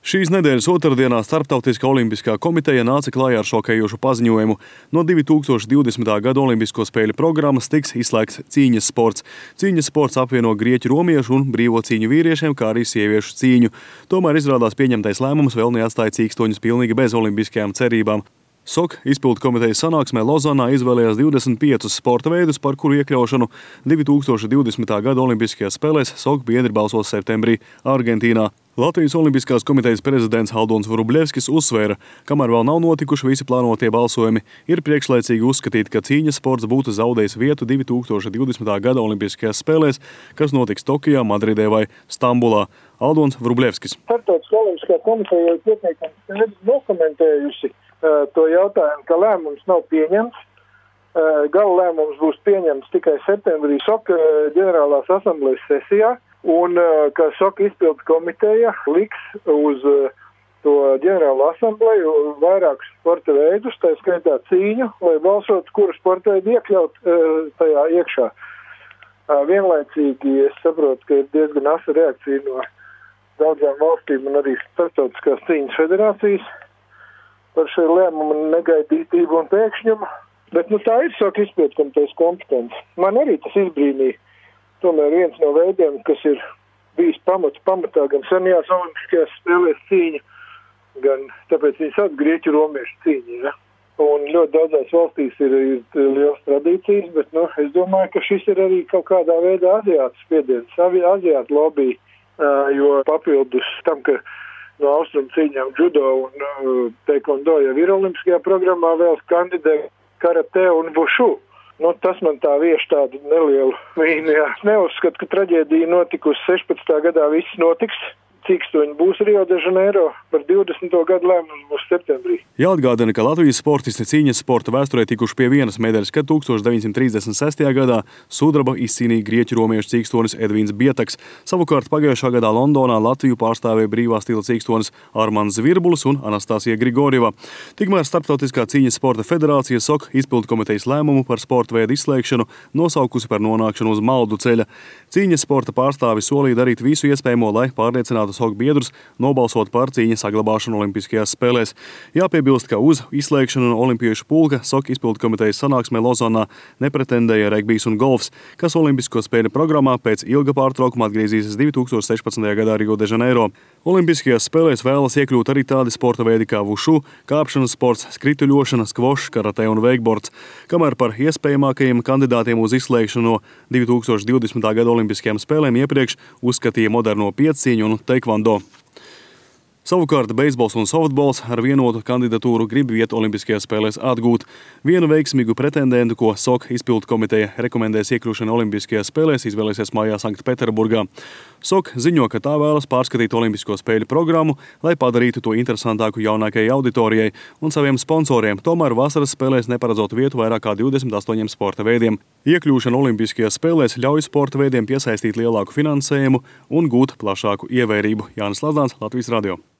Šīs nedēļas otrdienā Starptautiskā olimpiskā komiteja nāca klajā ar šokējošu paziņojumu. No 2020. gada Olimpisko spēļu programmas tiks izslēgts cīņas sports. Cīņas sports apvieno grieķu romiešu un brīvo cīņu vīriešiem, kā arī sieviešu cīņu. Tomēr izrādās pieņemtais lēmums vēl neatstāja cīkstoņus pilnīgi bez olimpiskajām cerībām. SOK izpildu komitejas sanāksmē Lozanā izvēlējās 25 sporta veidus, par kuru iekļaušanu 2020. gada Olimpiskajās spēlēs SOK biedri balsos septembrī Argentīnā. Latvijas Olimpiskās komitejas prezidents Aldons Vrubļevskis uzsvēra, kamēr vēl nav notikuši visi plānotie balsojumi, ir priekšlaicīgi uzskatīt, ka cīņas sports būtu zaudējis vietu 2020. gada Olimpiskajās spēlēs, kas notiks Tokijā, Madridē vai Stambulā. Aldons Vrubļevskis. Starptautiskā olimpiskā komiteja ir pietiekami dokumentējusi to jautājumu, ka lēmums nav pieņemts. Gala lēmums būs pieņemts tikai septembrī SOK ģenerālās asamblejas sesijā, un ka SOK izpildu komiteja liks uz to ģenerālo asambleju vairākus sporta veidus, tā skaitā cīņu, lai balsotu, kuru sporta veidu iekļaut tajā iekšā. Vienlaicīgi es saprotu, ka ir diezgan asa reakcija no daudzām valstīm un arī Starptautiskās cīņas federācijas par šo lēmumu negaidītību un pēkšņumu, bet tā ir SOK izpildu komitejas kompetence. Man arī tas izbrīnīja. Tomēr viens no veidiem, kas ir bijis pamatā gan senajās olimpiskajās spēlēs cīņa, gan tāpēc viņi sauc grieķu romiešu cīņu. Ja? Un ļoti daudzās valstīs ir liels tradīcijas, bet es domāju, ka šis ir arī kaut kādā veidā aziātu spiediens, aziātu lobby, jo papildus tam, ka no austrumu cīņām judo un taekwondo jau ir olimpiskajā programmā, vēl kandidē karate un wushu. Tas man tā vieš tādu nelielu vīnu. Es neuzskatu, ka traģēdija notikusi 16. gadā, viss notiks. Cīkstoņi būs Rio de Janeiro, par 20. gadu lēmums būs septembrī. Jāatgādina, ka Latvijas sportisti cīņas sporta vēsturē tikuši pie vienas medaļas, kad 1936. gadā sudraba izcīnīja grieķu romiešu cīkstonis Edvīns Bietaks. Savukārt pagājušā gadā Londonā Latviju pārstāvēja brīvā stila cīkstonis Armands Zvirbulis un Anastasija Grigorjeva. Tikmēr Starptautiskā cīņas sporta federācija SOK izpildu komitejas lēmumu par sporta veidu izslēgšanu nosaukusi par nonākšanu uz maldu ceļa. Cīņas sporta pārstāvi solīja darīt visu iespējamo, lai pārliecinātu SOK biedrus nobalsot par cīņas saglabāšanu Olimpiskajās spēlēs. Jāpiebilst, ka uz izslēgšanu no olimpiešu pulka SOK izpildu komitejas sanāksmē Lozanā nepretendēja regbijs un golfs, kas Olimpisko spēļu programmā pēc ilga pārtraukuma atgriezīsies 2016. gadā Rio de Janeiro. Olimpiskajās spēlēs vēlas iekļūt arī tādi sporta veidi kā wushu, kāpšanas sports, skrituļošana, skvošs, karate un veikbords, kamēr par iespējamākajiem kandidātiem uz izslēgšanu no 2020. gada Olimpiskajām spēlēm iepriekš uzskatīja moderno piecīņu un taekwondo. Savukārt beisbols un softbols ar vienotu kandidatūru grib vietu Olimpiskajās spēlēs atgūt. Vienu veiksmīgu pretendentu, ko SOK izpildu komiteja rekomendēs iekļūšanu Olimpiskajās spēlēs, izvēlēsies mājā Sanktpēterburgā. SOK ziņo, ka tā vēlas pārskatīt Olimpisko spēļu programmu, lai padarītu to interesantāku jaunākajai auditorijai un saviem sponsoriem, tomēr vasaras spēlēs neparedzot vietu vairāk kā 28 sporta veidiem. Iekļūšana Olimpiskajās spēlēs ļauj sporta veidiem piesaistīt lielāku finansējumu un gūt plašāku ievērību. Jānis Lazāns, Latvijas radio.